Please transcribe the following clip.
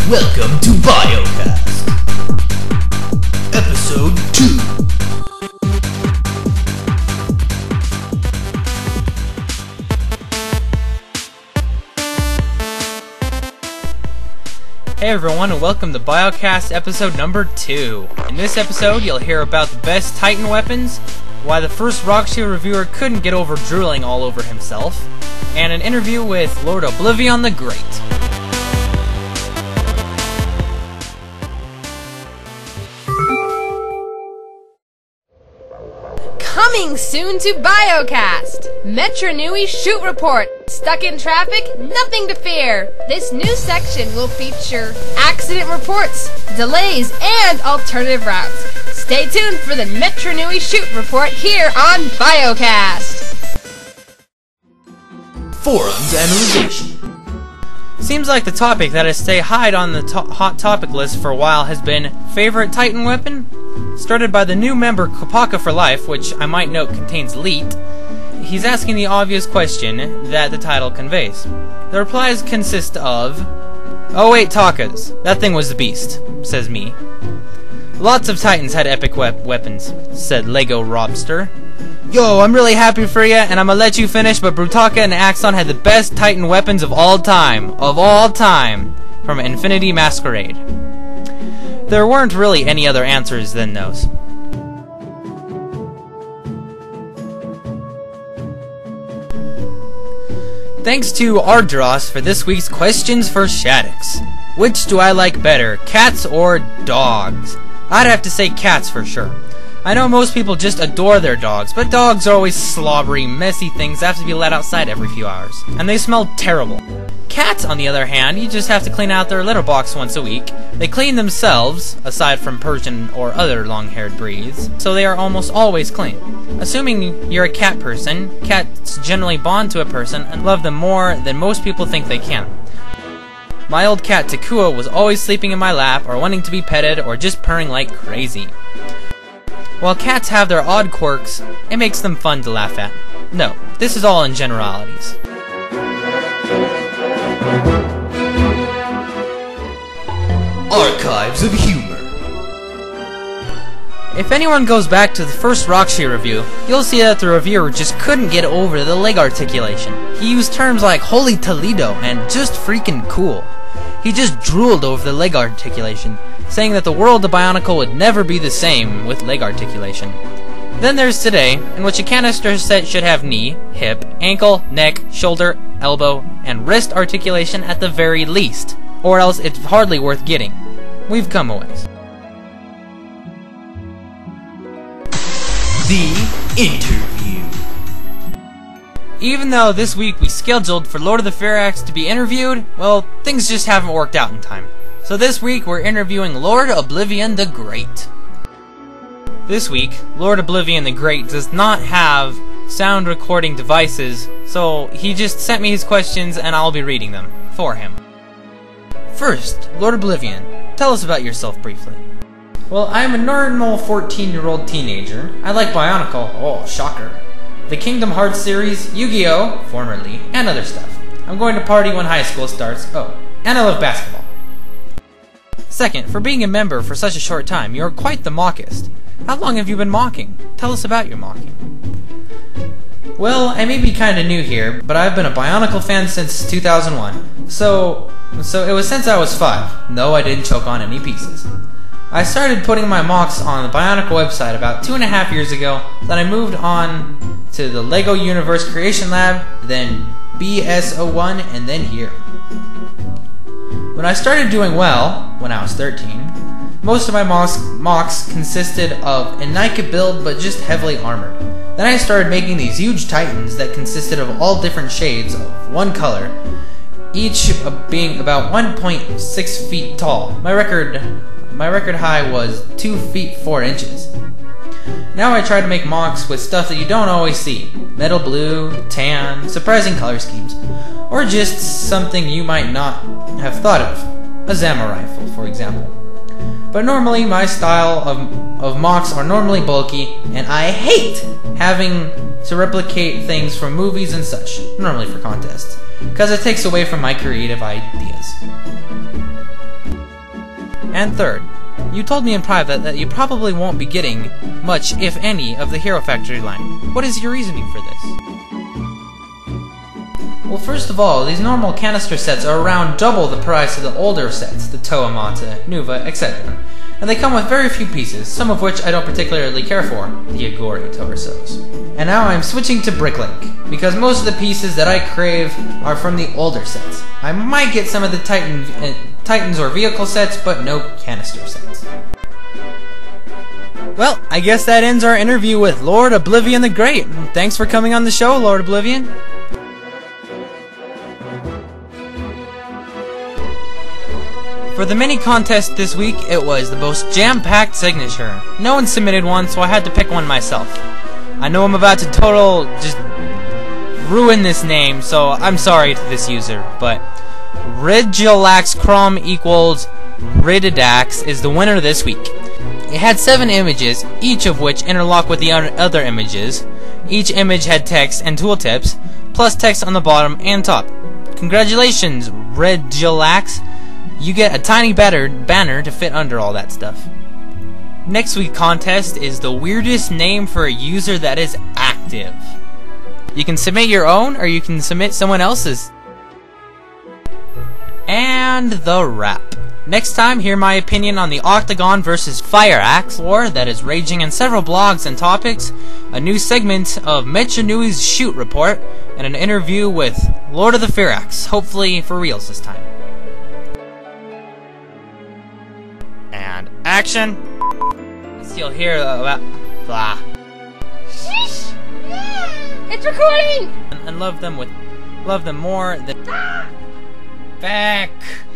Welcome to Biocast, Episode 2. Hey everyone, and welcome to Biocast episode number 2. In this episode, you'll hear about the best Titan weapons, why the first Rock Shield reviewer couldn't get over drooling all over himself, and an interview with Lord Oblivion the Great. Coming soon to Biocast! Metro Nui Shoot Report! Stuck in traffic? Nothing to fear! This new section will feature accident reports, delays, and alternative routes. Stay tuned for the Metro Nui Shoot Report here on Biocast! Forums Analyzation. Seems like the topic that has stayed high on the hot topic list for a while has been favorite Titan weapon? Started by the new member Kopaka for Life, which I might note contains Leet. He's asking the obvious question that the title conveys. The replies consist of, "Oh wait, Takas, that thing was the beast," says me. "Lots of Titans had epic weapons," said Lego Robster. "Yo, I'm really happy for ya, and I'ma let you finish, but Brutaka and Axon had the best Titan weapons of all time. Of all time!" From Infinity Masquerade. There weren't really any other answers than those. Thanks to Ardros for this week's questions for Shaddix. Which do I like better, cats or dogs? I'd have to say cats for sure. I know most people just adore their dogs, but dogs are always slobbery, messy things that have to be let outside every few hours. And they smell terrible. Cats, on the other hand, you just have to clean out their litter box once a week. They clean themselves, aside from Persian or other long-haired breeds, so they are almost always clean. Assuming you're a cat person, cats generally bond to a person and love them more than most people think they can. My old cat Takua was always sleeping in my lap, or wanting to be petted, or just purring like crazy. While cats have their odd quirks, it makes them fun to laugh at. No, this is all in generalities. Archives of Humor. If anyone goes back to the first Rock Shield review, you'll see that the reviewer just couldn't get over the leg articulation. He used terms like "Holy Toledo" and "just freaking cool." He just drooled over the leg articulation, saying that the world of Bionicle would never be the same with leg articulation. Then there's today, in which a canister set should have knee, hip, ankle, neck, shoulder, elbow, and wrist articulation at the very least, or else it's hardly worth getting. We've come a ways. The Interview. Even though this week we scheduled for Lord of the Firax to be interviewed, well, things just haven't worked out in time. So this week we're interviewing Lord Oblivion the Great. This week, Lord Oblivion the Great does not have sound recording devices, so he just sent me his questions and I'll be reading them for him. First, Lord Oblivion, tell us about yourself briefly. Well, I'm a normal 14-year-old teenager. I like Bionicle, oh shocker, the Kingdom Hearts series, Yu-Gi-Oh, formerly, and other stuff. I'm going to party when high school starts, oh, and I love basketball. Second, for being a member for such a short time, you're quite the mockist. How long have you been mocking? Tell us about your mocking. Well, I may be kinda new here, but I've been a Bionicle fan since 2001. So it was since I was 5. No, I didn't choke on any pieces. I started putting my mocks on the Bionicle website about 2.5 years ago, then I moved on to the LEGO Universe Creation Lab, then BS01, and then here. When I started doing well, when I was 13, most of my mocks consisted of a NICA build but just heavily armored. Then I started making these huge Titans that consisted of all different shades of one color, each being about 1.6 feet tall. My record high was 2 feet 4 inches. Now I try to make mocks with stuff that you don't always see. Metal blue, tan, surprising color schemes, or just something you might not have thought of. A Zama rifle, for example. But normally my style of mocks are normally bulky, and I hate having to replicate things from movies and such, normally for contests, because it takes away from my creative ideas. And third, you told me in private that you probably won't be getting much, if any, of the Hero Factory line. What is your reasoning for this? Well, first of all, these normal canister sets are around double the price of the older sets, the Toa Mata, Nuva, etc. And they come with very few pieces, some of which I don't particularly care for, the Agori torsos. And now I'm switching to Bricklink, because most of the pieces that I crave are from the older sets. I might get some of the Titans or vehicle sets, but no canister sets. Well, I guess that ends our interview with Lord Oblivion the Great. Thanks for coming on the show, Lord Oblivion. For the mini contest this week, it was the most jam-packed signature. No one submitted one, so I had to pick one myself. I know I'm about to just ruin this name, so I'm sorry to this user, but Rigilax Crom equals Rididax is the winner this week. It had 7 images, each of which interlock with the other images. Each image had text and tooltips, plus text on the bottom and top. Congratulations, Rigilax! You get a tiny banner to fit under all that stuff. Next week's contest is the weirdest name for a user that is active. You can submit your own, or you can submit someone else's. And the wrap. Next time, hear my opinion on the Octagon vs. Fire Axe war that is raging in several blogs and topics, a new segment of Mecha Nui's Shoot Report, and an interview with Lord of the Firax, hopefully for reals this time. And action! You'll hear about blah. Sheesh! It's recording! And love them more than back.